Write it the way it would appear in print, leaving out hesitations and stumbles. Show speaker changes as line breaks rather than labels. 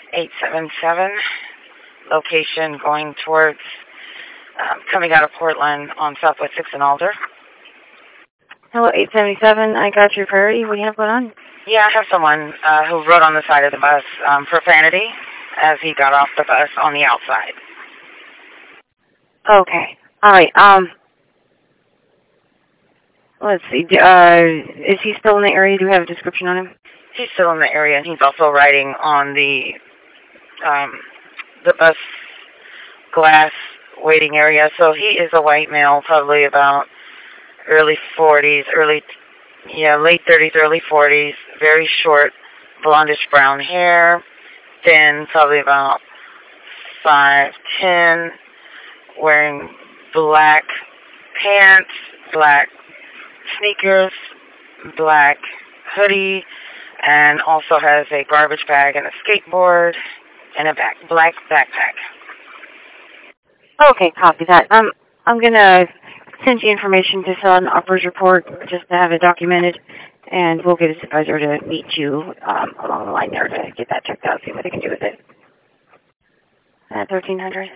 877. Location going towards, coming out of Portland on Southwest 6th and Alder.
Hello, 877. I got your priority. What do you have going on?
Yeah, I have someone who rode on the side of the bus, profanity, as he got off the bus on the outside.
Okay. All right. Let's see. Is he still in the area? Do you have a description on him?
He's still in the area, and he's also riding on the bus glass waiting area. So he is a white male, probably about early 40s, late 30s, early 40s, very short, blondish brown hair, thin, probably about 5'10", wearing black pants, black sneakers, black hoodie, and also has a garbage bag and a skateboard and a black backpack.
Okay, copy that. I'm gonna send you information to fill out an operator's report just to have it documented, and we'll get a supervisor to meet you along the line there to get that checked out, see what they can do with it. At 1300.